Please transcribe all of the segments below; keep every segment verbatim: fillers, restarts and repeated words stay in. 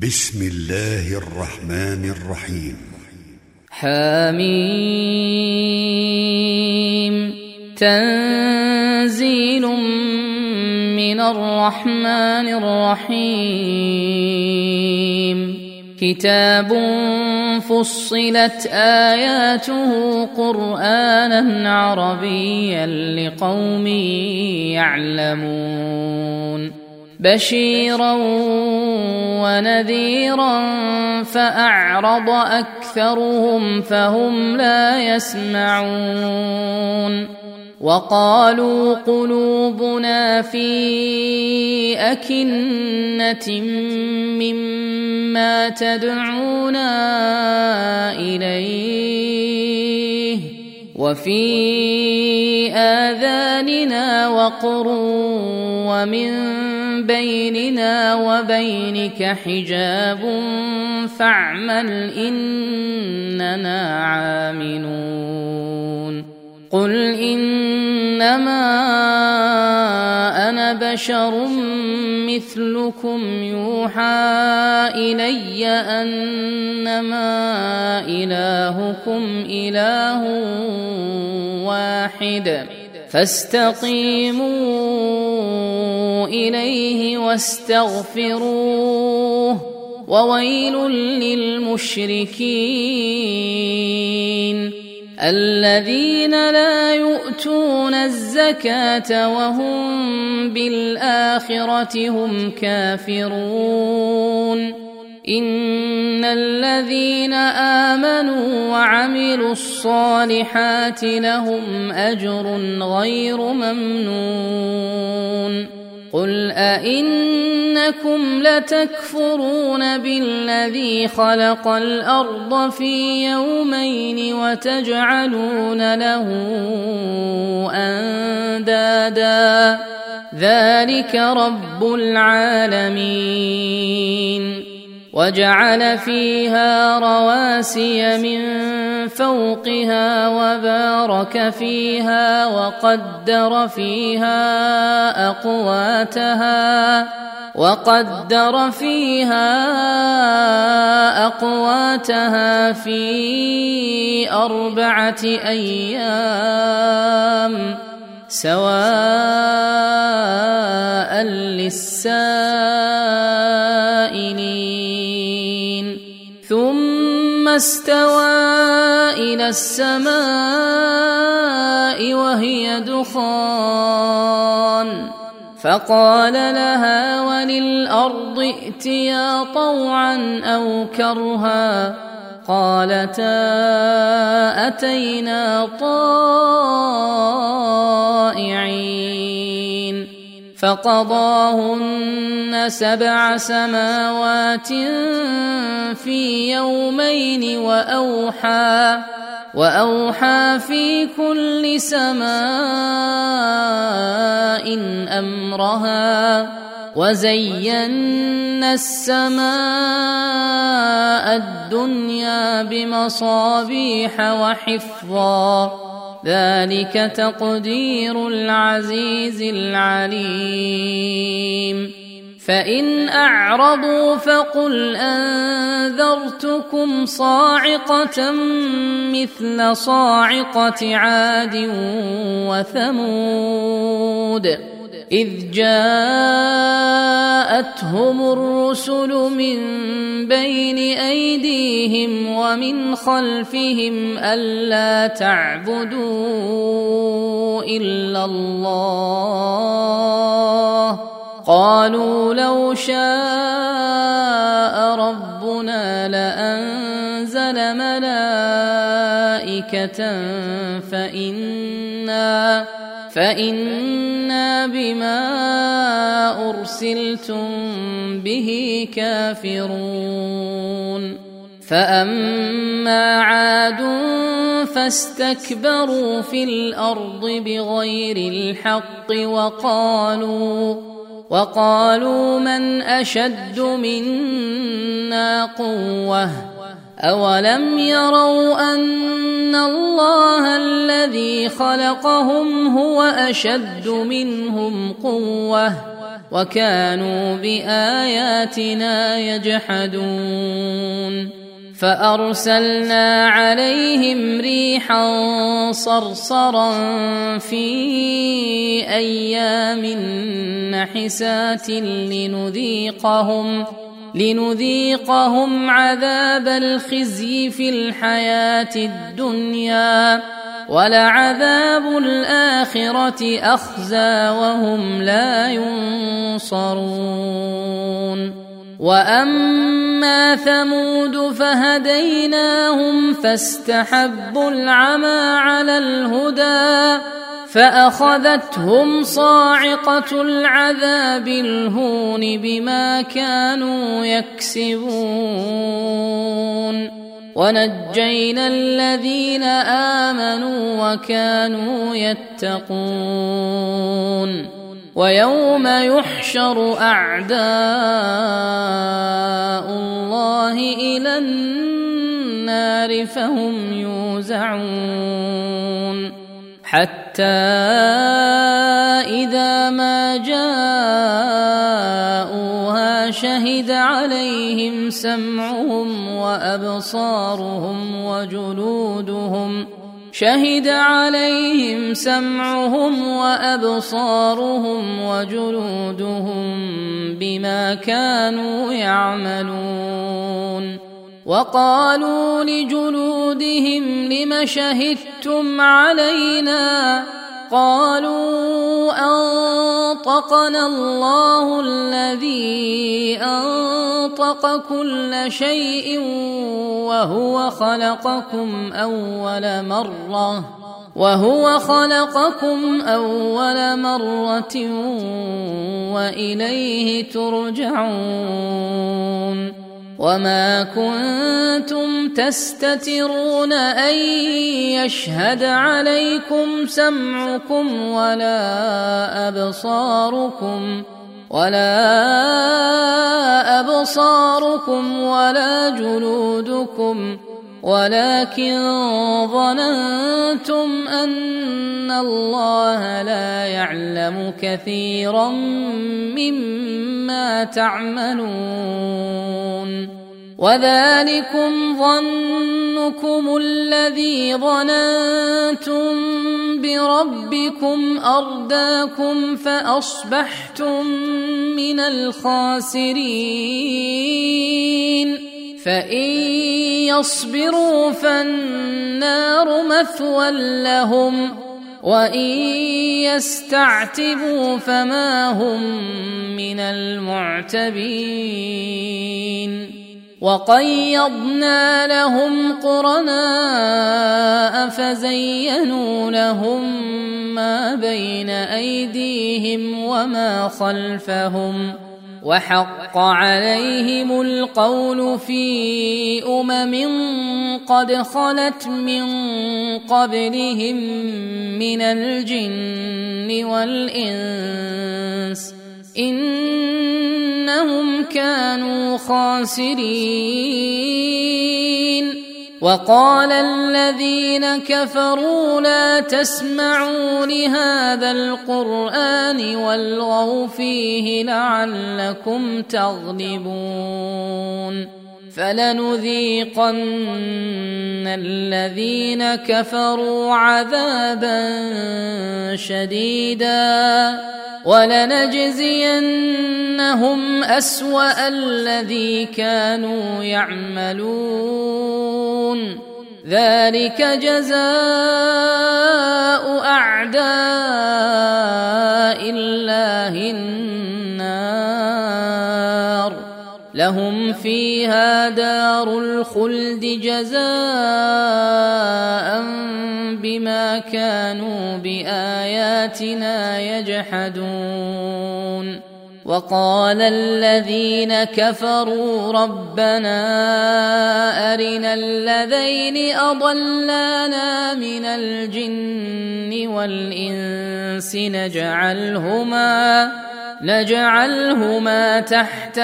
بسم الله الرحمن الرحيم. حميم. تنزيل من الرحمن الرحيم. كتاب فصلت آياته قرآنا عربيا لقوم يعلمون. بشيرا ونذيرا فأعرض أكثرهم فهم لا يسمعون. وقالوا قلوبنا في أكنة مما تدعونا إليه وفي آذاننا وقر ومن بيننا وبينك حجاب فاعمل إننا عاملون. قل إنما أنا بشر مثلكم يوحى إلي أنما إلهكم إله واحد فاستقيموا إليه واستغفروه وويل للمشركين الذين لا يؤتون الزكاة وهم بالآخرة هم كافرون. إن الذين آمنوا وعملوا الصالحات لهم أجر غير ممنون. قل أئنكم لتكفرون بالذي خلق الأرض في يومين وتجعلون له أندادا ذلك رب العالمين. وجعل فيها رواسي من فوقها وبارك فيها وقدر فيها أقواتها وقدر فيها أقواتها في أربعة أيام سواء للسائلين. ثم استوى إلى السماء وهي دخان فقال لها وللأرض ائتيا طوعا أو كرها قالتا أتينا طائعين. فقضاهن سبع سماوات في يومين وأوحى وأوحى في كل سماء أمرها وزينا السماء الدنيا بمصابيح وحفظا ذلك تقدير العزيز العليم. فإن أعرضوا فقل أنذرتكم صاعقة مثل صاعقة عاد وثمود إذ جاءتهم الرسل من بين أيديهم ومن خلفهم ألا تعبدوا إلا الله قالوا لو شاء ربنا لأنزل ملائكة فإنا فإنا بما أرسلتم به كافرون. فأما عاد فاستكبروا في الأرض بغير الحق وقالوا وقالوا من أشد منا قوة أولم يروا أن الله الذي خلقهم هو أشد منهم قوة وكانوا بآياتنا يجحدون فأرسلنا عليهم ريحا صرصرا في أيام نحسات لنذيقهم لنذيقهم عذاب الخزي في الحياة الدنيا ولعذاب الآخرة أخزى وهم لا ينصرون وأما ثمود فهديناهم فاستحبوا العمى على الهدى فأخذتهم صاعقة العذاب الهون بما كانوا يكسبون ونجينا الذين آمنوا وكانوا يتقون ويوم يحشر أعداء الله إلى النار فهم يوزعون حتى إذا ما جاءوها شهد عليهم سمعهم وأبصارهم وجلودهم شهد عليهم سمعهم وأبصارهم وجلودهم بما كانوا يعملون وقالوا لجلودهم لم شهدتم علينا قالوا أنطقنا الله الذي أنطق كل شيء وهو خلقكم أول مرة وهو خلقكم أول مرة وإليه ترجعون وما كنتم تستترون أن يشهد عليكم سمعكم ولا أبصاركم ولا أبصاركم ولا جلودكم ولكن ظننتم أن الله لا يعلم كثيرا مما تعملون وذلكم ظنكم الذي ظننتم بربكم أرداكم فأصبحتم من الخاسرين فإن يصبروا فالنار مثوى لهم وإن يستعتبوا فما هم من المعتبين وقيضنا لهم قرناء فزينوا لهم ما بين أيديهم وما خلفهم وحق عليهم القول في أمم قد خلت من قبلهم من الجن والإنس إنهم كانوا خاسرين وقال الذين كفروا لا تسمعوا لهذا القرآن والغوا فيه لعلكم تغلبون فلنذيقن الذين كفروا عذابا شديدا ولنجزينهم أسوأ الذي كانوا يعملون ذلك جزاء أعداء الله النار لهم فيها دار الخلد جزاء بما كانوا بآياتنا يجحدون وقال الذين كفروا ربنا أرنا الذين أضلانا من الجن والإنس نجعلهما نجعلهما تحت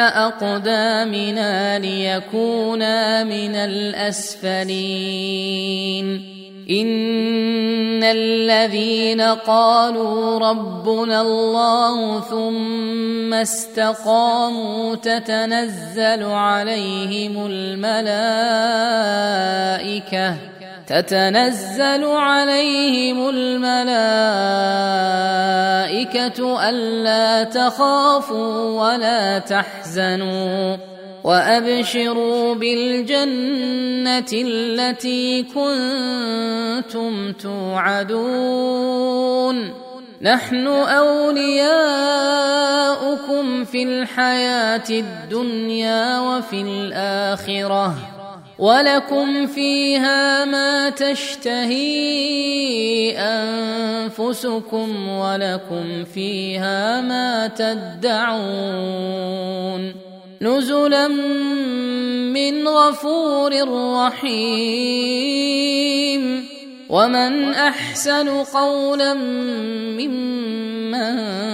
أقدامنا ليكونا من الأسفلين إن الذين قالوا ربنا الله ثم استقاموا تتنزل عليهم الملائكة تتنزل عليهم الملائكة ألا تخافوا ولا تحزنوا وأبشروا بالجنة التي كنتم توعدون نحن أولياؤكم في الحياة الدنيا وفي الآخرة ولكم فيها ما تشتهي أنفسكم ولكم فيها ما تدعون نزلا من غفور رحيم ومن أحسن قولا ممن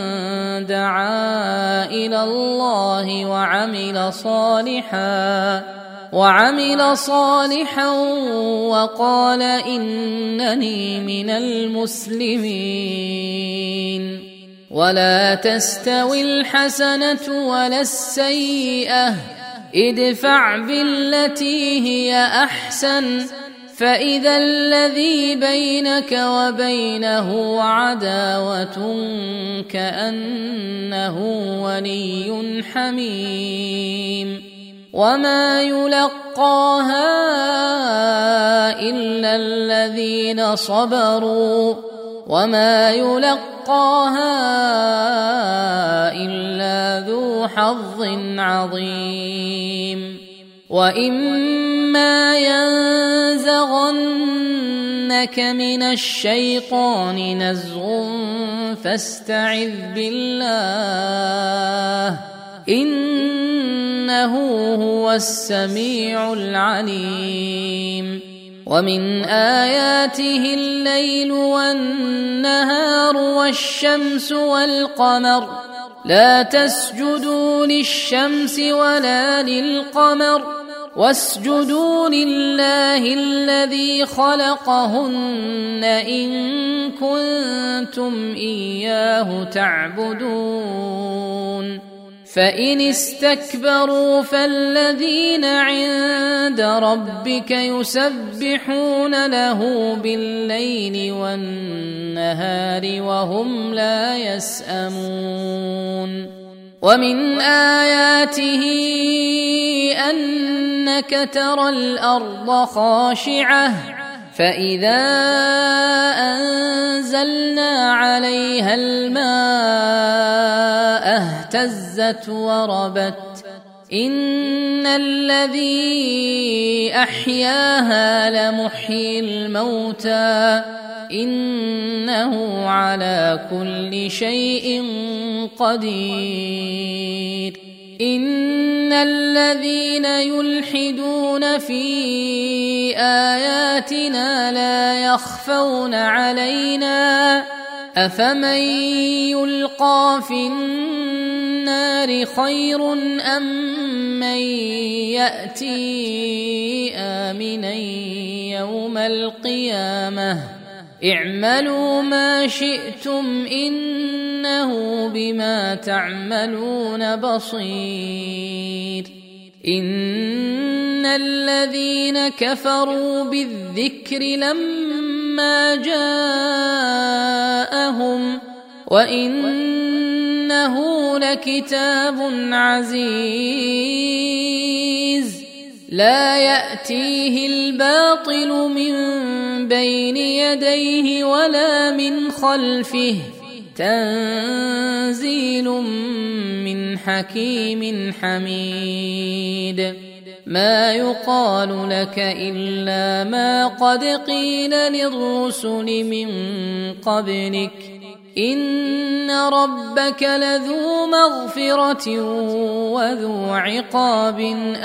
دعا إلى الله وعمل صالحا وعمل صالحا وقال إنني من المسلمين ولا تستوي الحسنة ولا السيئة ادفع بالتي هي أحسن فإذا الذي بينك وبينه عداوة كأنه ولي حميم وما يلقاها إلا الذين صبروا وما يلقاها إلا ذو حظ عظيم وإما ينزغنك من الشيطان نزغ فاستعذ بالله إنه هو السميع العليم ومن آياته الليل والنهار والشمس والقمر لا تسجدوا للشمس ولا للقمر واسجدوا لله الذي خلقهن إن كنتم إياه تعبدون فإن استكبروا فالذين عند ربك يسبحون له بالليل والنهار وهم لا يسأمون ومن آياته أنك ترى الأرض خاشعة فإذا أنزلنا عليها الماء اهتزت وربت إن الذي أحياها لمحيي الموتى إنه على كل شيء قدير إن الذين يلحدون في آياتنا لا يخفون علينا أفمن يلقى في النار خير أم من يأتي آمنا يوم القيامة اعملوا ما شئتم إنه بما تعملون بصير إن الذين كفروا بالذكر لما جاءهم وإنه لكتاب عزيز لا يأتيه الباطل من بين يديه ولا من خلفه تنزيل من حكيم حميد ما يقال لك إلا ما قد قيل للرسل من قبلك إن ربك لذو مغفرة وذو عقاب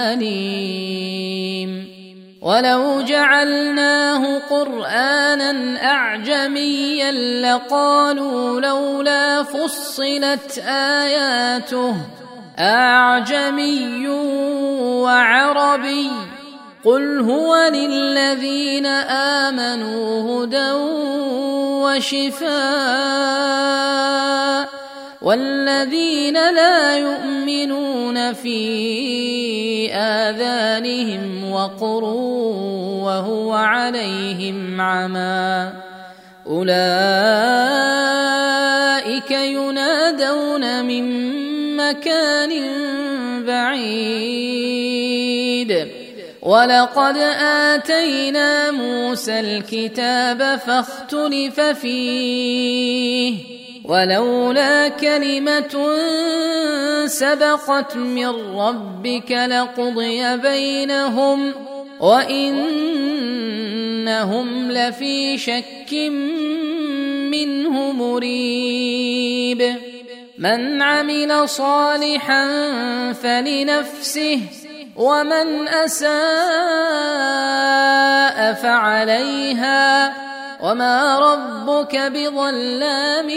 أليم ولو جعلناه قرآنا أعجميا لقالوا لولا فصلت آياته أعجمي وعربي قل هو للذين آمنوا هدى وشفاء والذين لا يؤمنون في آذانهم وقر وهو عليهم عمى أولئك ينادون من مكان بعيد ولقد آتينا موسى الكتاب فاختلف فيه ولولا كلمة سبقت من ربك لقضي بينهم وإنهم لفي شك منه مريب من عمل صالحا فلنفسه ومن أساء فعليها وما ربك بظلام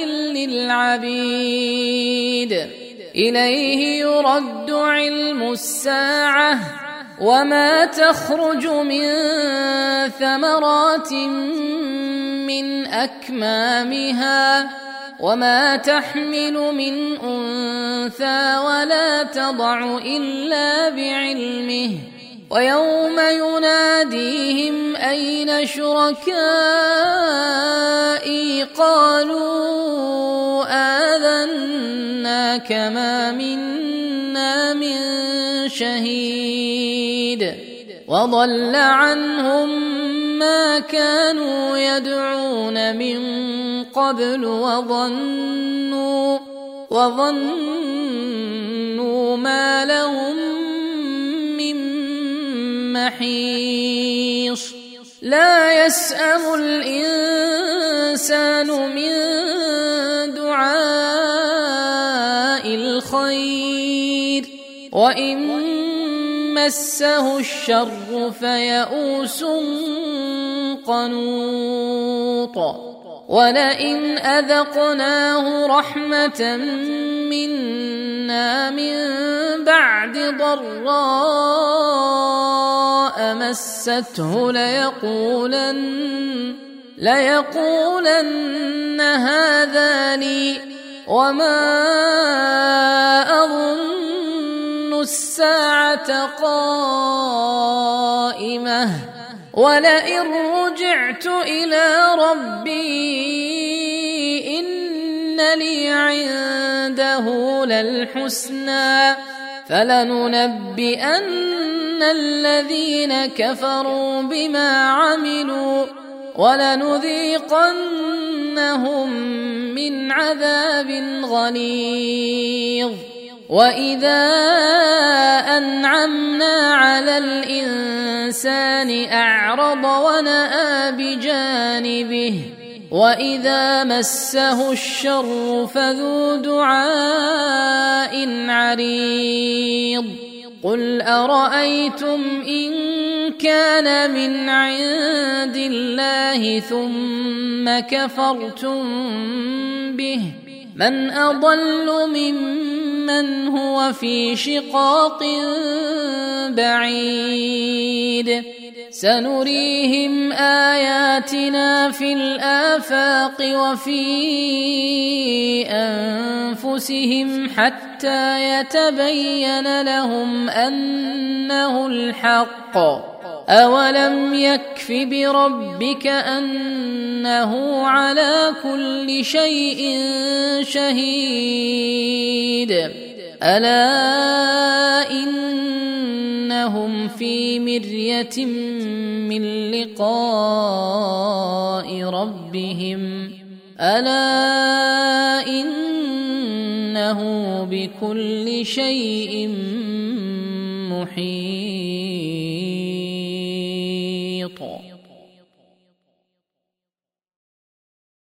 للعبيد إليه يرد علم الساعة وما تخرج من ثمرات من أكمامها وما تحمل من أنثى ولا تضع إلا بعلمه ويوم يناديهم أين شركائي قالوا آذناك ما منا من شهيد وضل عنهم ما كانوا يدعون من قبل وظنوا وظنوا ما لهم من محيص لا يسأم الإنسان من دعاء الخير وإن مسه الشر فيئوس قنوط ولئن أذقناه رحمة منا من بعد ضراء مسته ليقولن ليقولن هذا لي وما أظن الساعة قائمة ولئن رجعت إلى ربي إن لي عنده للحسنى فلننبئن الذين كفروا بما عملوا ولنذيقنهم من عذاب غليظ وإذا أنعمنا على الإنسان أعرض ونأى بجانبه وإذا مسه الشر فذو دعاء عريض قل أرأيتم إن كان من عند الله ثم كفرتم به من أضل ممن هو في شقاق بعيد سنريهم آياتنا في الآفاق وفي أنفسهم حتى يتبين لهم أنه الحق أولم يكف بربك أنه على كل شيء شهيد ألا إنهم في مرية من لقاء ربهم ألا إنه بكل شيء محيط.